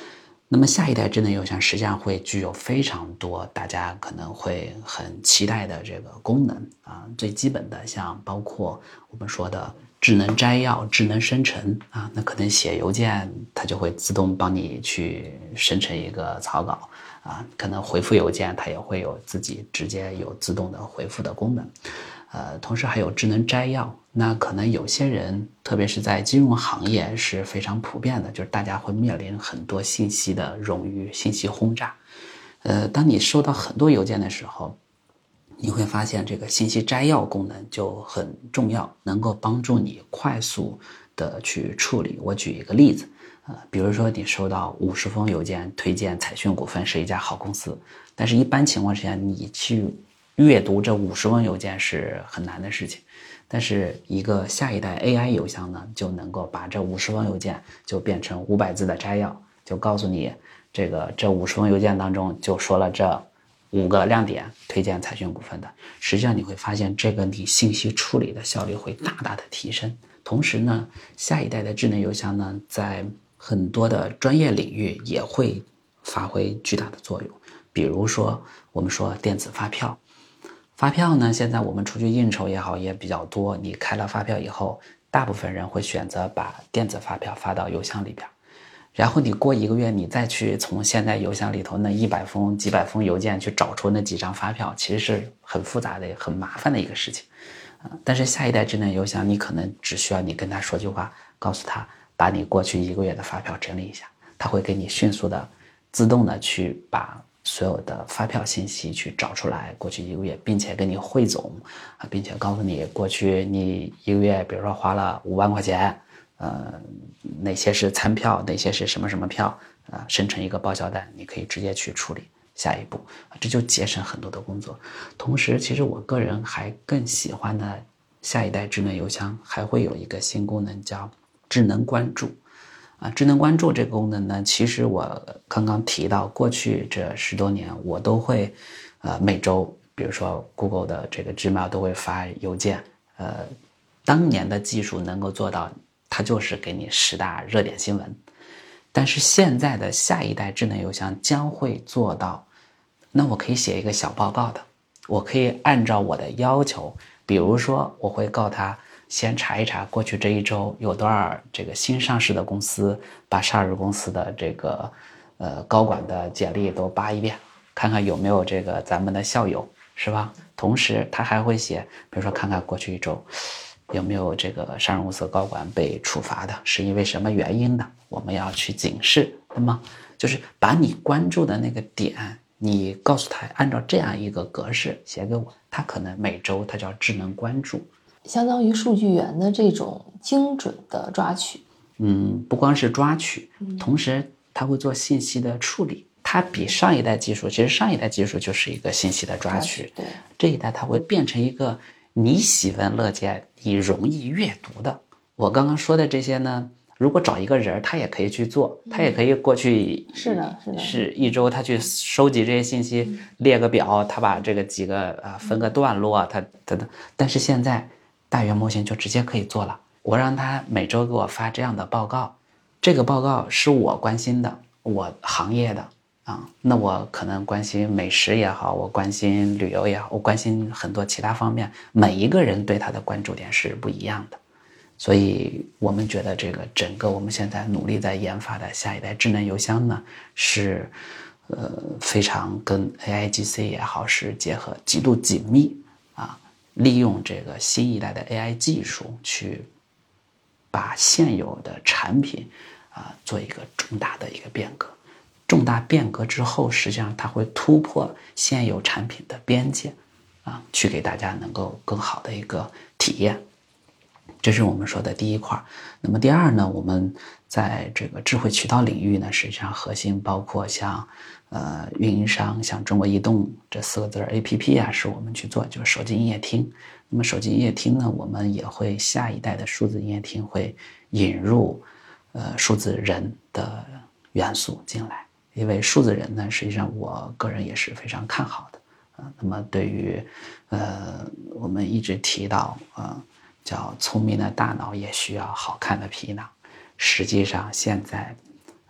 那么下一代智能邮箱实际上会具有非常多大家可能会很期待的这个功能啊，最基本的像包括我们说的智能摘要、智能生成啊，那可能写邮件它就会自动帮你去生成一个草稿啊，可能回复邮件它也会有自己直接有自动的回复的功能。同时还有智能摘要，那可能有些人特别是在金融行业是非常普遍的，就是大家会面临很多信息的冗余、信息轰炸。当你收到很多邮件的时候，你会发现这个信息摘要功能就很重要，能够帮助你快速的去处理。我举一个例子，比如说你收到50封邮件推荐彩讯股份是一家好公司，但是一般情况之下你去阅读这50封邮件是很难的事情，但是一个下一代 AI 邮箱呢，就能够把这50封邮件就变成500字的摘要，就告诉你这50封邮件当中就说了这5个亮点推荐彩讯股份的。实际上你会发现这个你信息处理的效率会大大的提升。同时呢，下一代的智能邮箱呢，在很多的专业领域也会发挥巨大的作用。比如说我们说电子发票，发票呢，现在我们出去应酬也好也比较多，你开了发票以后，大部分人会选择把电子发票发到邮箱里边，然后你过1个月你再去从现在邮箱里头那100封几百封邮件去找出那几张发票，其实是很复杂的很麻烦的一个事情。但是下一代智能邮箱你可能只需要你跟他说句话，告诉他把你过去1个月的发票整理一下，他会给你迅速的自动的去把所有的发票信息去找出来过去1个月，并且给你汇总并且告诉你过去你1个月比如说花了5万块钱，哪些是餐票，哪些是什么什么票，生成一个报销单，你可以直接去处理下一步，这就节省很多的工作。同时其实我个人还更喜欢的下一代智能邮箱还会有一个新功能叫智能关注。智能关注这个功能呢，其实我刚刚提到过去这10多年我都会每周比如说 Google 的这个 Gmail 都会发邮件，当年的技术能够做到它就是给你10大热点新闻，但是现在的下一代智能邮箱将会做到，那我可以写一个小报告的，我可以按照我的要求，比如说我会告他先查一查过去这1周有多少这个新上市的公司把上市公司的这个高管的简历都扒一遍，看看有没有这个咱们的校友，是吧？同时他还会写，比如说看看过去1周有没有这个上市公司高管被处罚的，是因为什么原因的，我们要去警示。那么就是把你关注的那个点，你告诉他按照这样一个格式写给我，他可能每周他叫智能关注， 相当于数据源的这种精准的抓取。 不光是抓取，同时他会做信息的处理。它比上一代技术，其实上一代技术就是一个信息的抓取， 对， 这一代它会变成一个你喜闻乐见、你容易阅读的。我刚刚说的这些呢，如果找一个人，他也可以去做，他也可以过去是1 周他去收集这些信息，列个表，他把这个几个分个段落，但是现在大语言模型就直接可以做了。我让他每周给我发这样的报告，这个报告是我关心的，我行业的那我可能关心美食也好，我关心旅游也好，我关心很多其他方面，每一个人对他的关注点是不一样的。所以我们觉得这个整个我们现在努力在研发的下一代智能邮箱呢，是非常跟 AIGC 也好是结合极度紧密利用这个新一代的 AI 技术去把现有的产品做一个重大的一个变革。重大变革之后，实际上它会突破现有产品的边界去给大家能够更好的一个体验。这是我们说的第一块。那么第二呢，我们在这个智慧渠道领域呢，实际上核心包括像运营商，像中国移动这4个字 APP 是我们去做，就是手机营业厅。那么手机营业厅呢，我们也会下一代的数字营业厅会引入数字人的元素进来，因为数字人呢，实际上我个人也是非常看好的那么对于我们一直提到叫聪明的大脑也需要好看的皮囊，实际上现在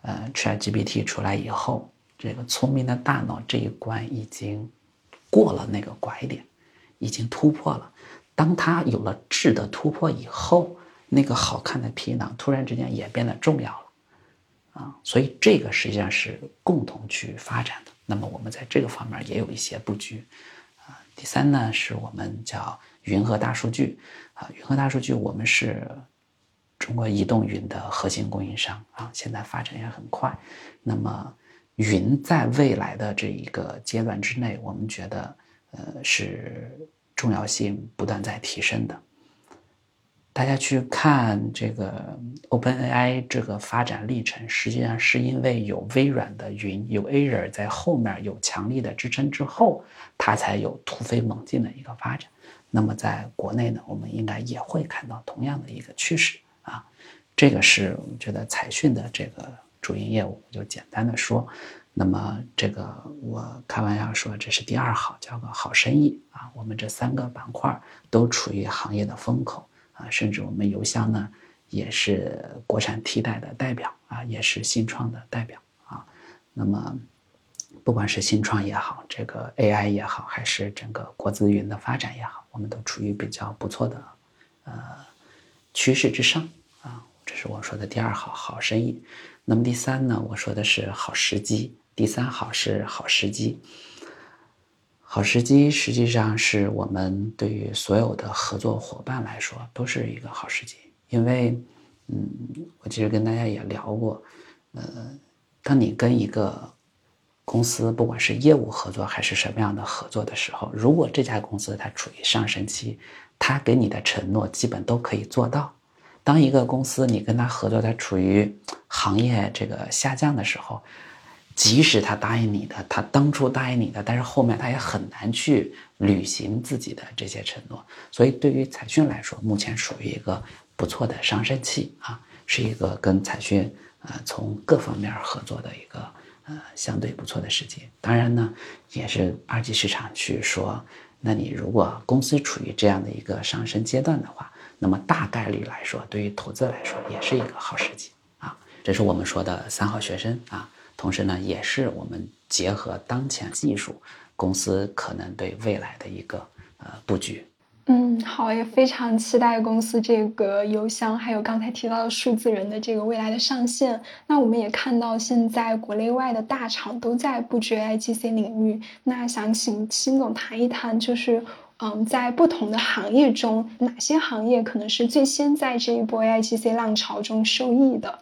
ChatGPT 出来以后，这个聪明的大脑这一关已经过了那个拐点，已经突破了。当它有了质的突破以后，那个好看的皮囊突然之间也变得重要了所以这个实际上是共同去发展的。那么我们在这个方面也有一些布局第三呢，是我们叫云和大数据云和大数据我们是中国移动云的核心供应商现在发展也很快。那么云在未来的这一个阶段之内，我们觉得是重要性不断在提升的。大家去看这个 OpenAI 这个发展历程，实际上是因为有微软的云，有 Azure 在后面有强力的支撑之后，它才有突飞猛进的一个发展。那么在国内呢，我们应该也会看到同样的一个趋势这个是我觉得彩讯的这个主营业务，就简单的说。那么这个我开玩笑说，这是第二好，叫个好生意我们这3个板块都处于行业的风口甚至我们邮箱呢也是国产替代的代表也是新创的代表那么不管是新创也好，这个 AI 也好，还是整个国资云的发展也好，我们都处于比较不错的趋势之上这是我说的第二好，好生意。那么第三呢，我说的是好时机。第三好是好时机。好时机实际上是我们对于所有的合作伙伴来说都是一个好时机。因为我其实跟大家也聊过当你跟一个公司不管是业务合作还是什么样的合作的时候，如果这家公司它处于上升期，它给你的承诺基本都可以做到。当一个公司你跟他合作，它处于行业这个下降的时候，即使他答应你的，他当初答应你的，但是后面他也很难去履行自己的这些承诺。所以对于彩讯来说，目前属于一个不错的上升期是一个跟彩讯从各方面合作的一个相对不错的时机。当然呢，也是二级市场去说，那你如果公司处于这样的一个上升阶段的话，那么大概率来说，对于投资来说也是一个好时机这是我们说的3好学生同时呢，也是我们结合当前技术，公司可能对未来的一个布局。 好，也非常期待公司这个邮箱，还有刚才提到的数字人的这个未来的上线。那我们也看到现在国内外的大厂都在布局 AIGC 领域。那想请辛总谈一谈，就是在不同的行业中，哪些行业可能是最先在这一波 AIGC 浪潮中受益的？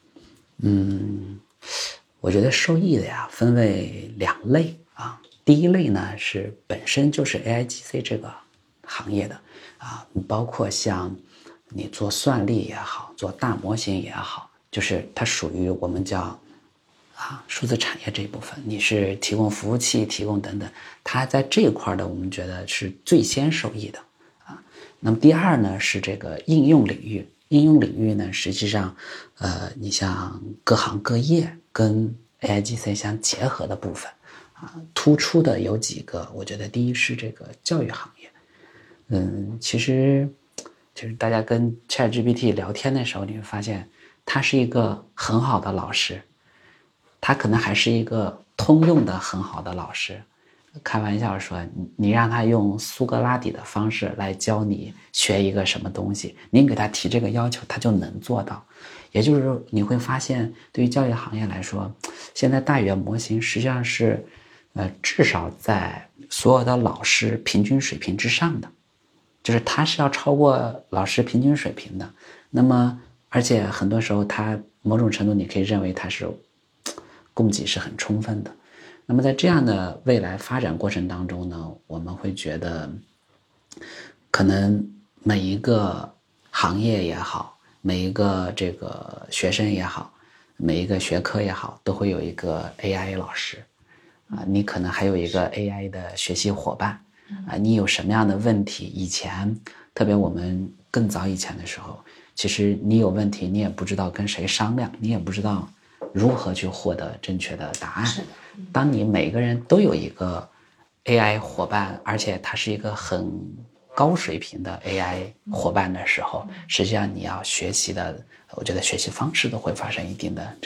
我觉得受益的分为2类第一类呢是本身就是 AIGC 这个行业的包括像你做算力也好，做大模型也好，就是它属于我们叫数字产业这一部分，你是提供服务器，提供等等，它在这一块的我们觉得是最先受益的那么第二呢是这个应用领域。应用领域呢，实际上你像各行各业跟 AIGC 相结合的部分突出的有几个。我觉得第一是这个教育行业。其实大家跟 ChatGPT 聊天的时候，你会发现他是一个很好的老师，他可能还是一个通用的很好的老师。开玩笑说，你让他用苏格拉底的方式来教你学一个什么东西，您给他提这个要求，他就能做到。也就是说，你会发现对于教育行业来说，现在大语言模型实际上是至少在所有的老师平均水平之上的，就是他是要超过老师平均水平的。那么而且很多时候他某种程度你可以认为他是供给是很充分的。那么在这样的未来发展过程当中呢，我们会觉得可能每一个行业也好，每一个这个学生也好，每一个学科也好，都会有一个 AI 老师你可能还有一个 AI 的学习伙伴你有什么样的问题，以前特别我们更早以前的时候，其实你有问题你也不知道跟谁商量，你也不知道如何去获得正确的答案。当你每个人都有一个 AI 伙伴，而且它是一个很高水平的 AI 伙伴的时候，实际上你要学习的，我觉得学习方式都会发生一定的这个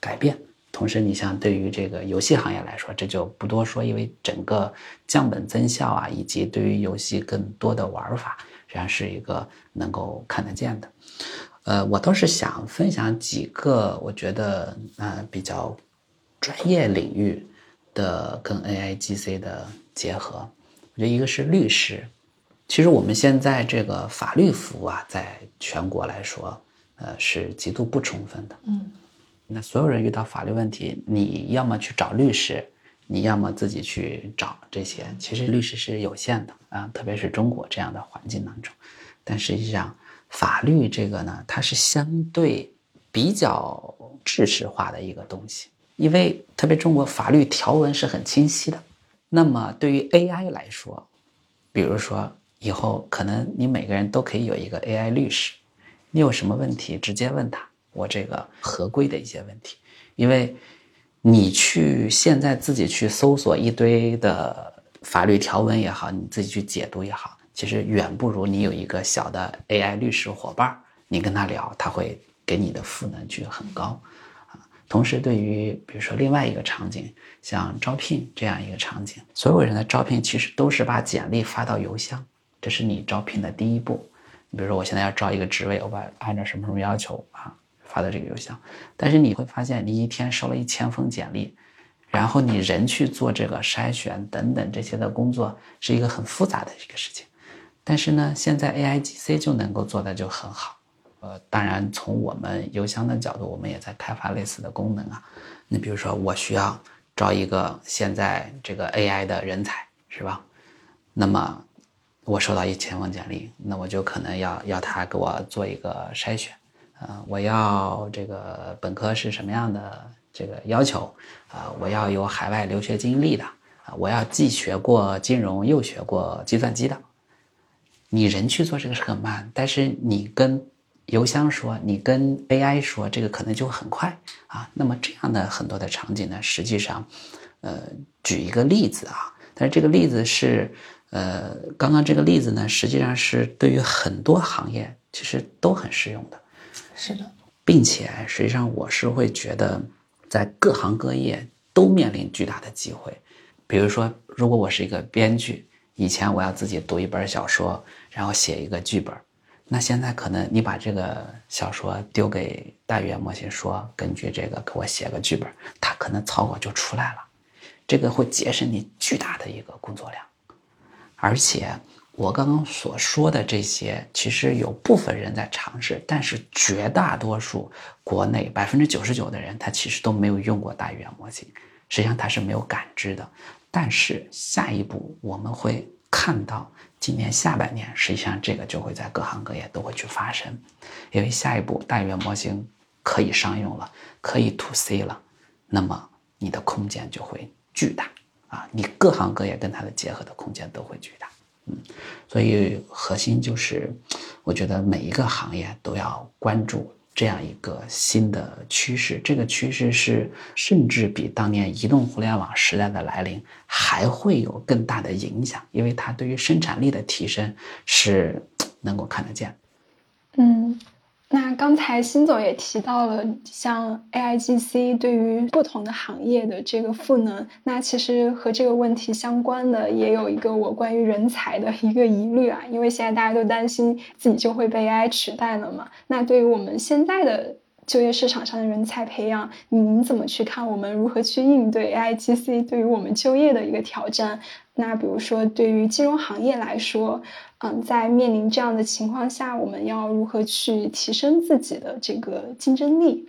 改变。同时你像对于这个游戏行业来说，这就不多说，因为整个降本增效啊，以及对于游戏更多的玩法，实际上是一个能够看得见的。我倒是想分享几个我觉得比较专业领域的跟 AIGC 的结合。我觉得一个是律师，其实我们现在这个法律服务啊，在全国来说，是极度不充分的。那所有人遇到法律问题，你要么去找律师，你要么自己去找这些。其实律师是有限的啊，特别是中国这样的环境当中。但实际上，法律这个呢，它是相对比较制式化的一个东西，因为特别中国法律条文是很清晰的。那么对于 AI 来说，比如说以后可能你每个人都可以有一个 AI 律师，你有什么问题直接问他。我这个合规的一些问题，因为你去现在自己去搜索一堆的法律条文也好，你自己去解读也好，其实远不如你有一个小的 AI 律师伙伴，你跟他聊，他会给你的赋能去很高。同时对于比如说另外一个场景，像招聘这样一个场景，所有人的招聘其实都是把简历发到邮箱，这是你招聘的第一步。比如说我现在要招一个职位，我把按照什么要求发到这个邮箱，但是你会发现你一天收了1000封简历，然后你人去做这个筛选等等这些的工作，是一个很复杂的一个事情。但是呢，现在 AIGC 就能够做的就很好。当然从我们邮箱的角度，我们也在开发类似的功能啊。你比如说我需要招一个现在这个 AI 的人才，是吧？那么我收到1000封简历，那我就可能要他给我做一个筛选。我要这个本科是什么样的这个要求我要有海外留学经历的我要既学过金融又学过计算机的。你人去做这个是很慢，但是你跟邮箱说，你跟 AI 说，这个可能就很快那么这样的很多的场景呢，实际上举一个例子但是这个例子是刚刚这个例子呢，实际上是对于很多行业其实都很适用的。 是的， 并且实际上我是会觉得在各行各业都面临巨大的机会。比如说如果我是一个编剧，以前我要自己读一本小说，然后写一个剧本，那现在可能你把这个小说丢给大语言模型说，根据这个给我写个剧本，它可能草稿就出来了，这个会节省你巨大的一个工作量。而且我刚刚所说的这些，其实有部分人在尝试，但是绝大多数国内99%的人，他其实都没有用过大语言模型，实际上他是没有感知的。但是下一步我们会看到，今年下半年，实际上这个就会在各行各业都会去发生，因为下一步大语言模型可以商用了，可以 to C 了，那么你的空间就会巨大你各行各业跟它的结合的空间都会巨大。所以核心就是我觉得每一个行业都要关注这样一个新的趋势，这个趋势是甚至比当年移动互联网时代的来临还会有更大的影响，因为它对于生产力的提升是能够看得见。 那刚才辛总也提到了像 AIGC 对于不同的行业的这个赋能，那其实和这个问题相关的也有一个我关于人才的一个疑虑因为现在大家都担心自己就会被 AI 取代了嘛。那对于我们现在的就业市场上的人才培养，您怎么去看我们如何去应对 AIGC 对于我们就业的一个挑战？那比如说对于金融行业来说在面临这样的情况下，我们要如何去提升自己的这个竞争力？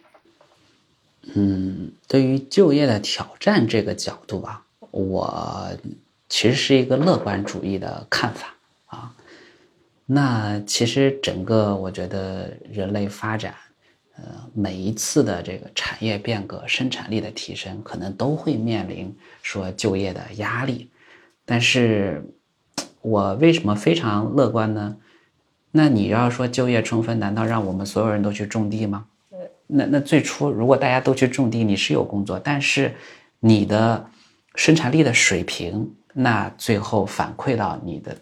对于就业的挑战这个角度我其实是一个乐观主义的看法那其实整个我觉得人类发展每一次的这个产业变革，生产力的提升，可能都会面临说就业的压力。但是我为什么非常乐观呢？那你要说就业充分，难道让我们所有人都去种地吗？那最初如果大家都去种地，你是有工作，但是你的生产力的水平，那最后反馈到你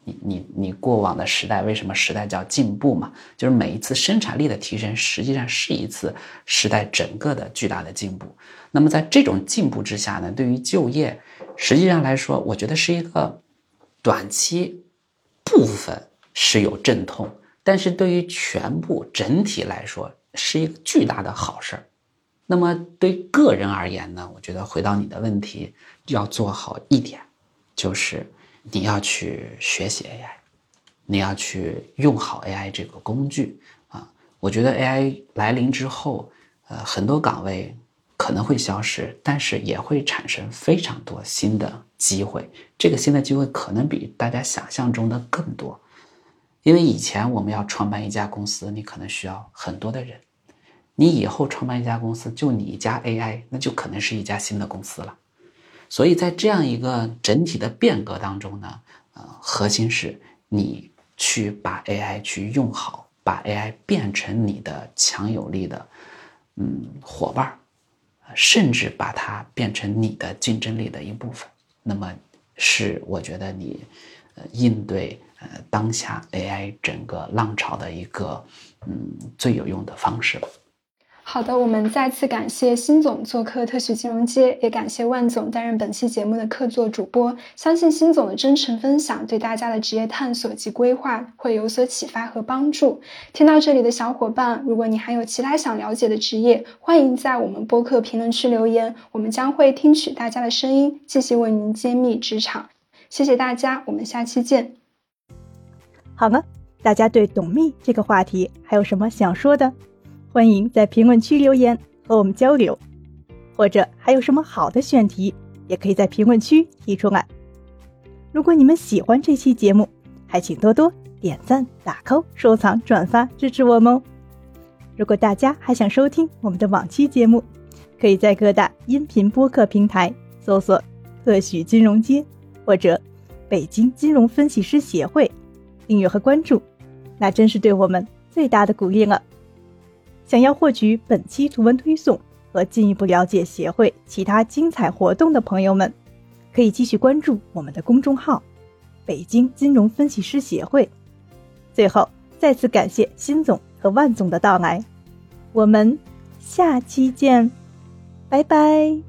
你过往的时代，为什么时代叫进步嘛？就是每一次生产力的提升，实际上是一次时代整个的巨大的进步。那么在这种进步之下呢，对于就业，实际上来说，我觉得是一个短期部分是有阵痛，但是对于全部整体来说，是一个巨大的好事儿。那么对个人而言呢，我觉得回到你的问题，要做好一点，就是你要去学习 AI， 你要去用好 AI 这个工具啊。我觉得 AI 来临之后，很多岗位可能会消失，但是也会产生非常多新的机会。这个新的机会可能比大家想象中的更多，因为以前我们要创办一家公司，你可能需要很多的人。你以后创办一家公司，就你一家 AI， 那就可能是一家新的公司了。所以在这样一个整体的变革当中呢，核心是你去把 AI 去用好，把 AI 变成你的强有力的伙伴，甚至把它变成你的竞争力的一部分。那么是我觉得你应对当下 AI 整个浪潮的一个最有用的方式吧。 好的，我们再次感谢辛总做客特许金融街，也感谢万总担任本期节目的客座主播。相信辛总的真诚分享对大家的职业探索及规划会有所启发和帮助。听到这里的小伙伴，如果你还有其他想了解的职业，欢迎在我们播客评论区留言，我们将会听取大家的声音，继续为您揭秘职场。谢谢大家，我们下期见。 好了，大家对董秘这个话题还有什么想说的？欢迎在评论区留言和我们交流，或者还有什么好的选题，也可以在评论区提出来。如果你们喜欢这期节目，还请多多点赞、打 call、收藏、转发支持我们哦。如果大家还想收听我们的往期节目，可以在各大音频播客平台搜索特许金融街或者北京金融分析师协会，订阅和关注，那真是对我们最大的鼓励了。想要获取本期图文推送和进一步了解协会其他精彩活动的朋友们，可以继续关注我们的公众号北京金融分析师协会。最后再次感谢辛总和万总的到来，我们下期见，拜拜。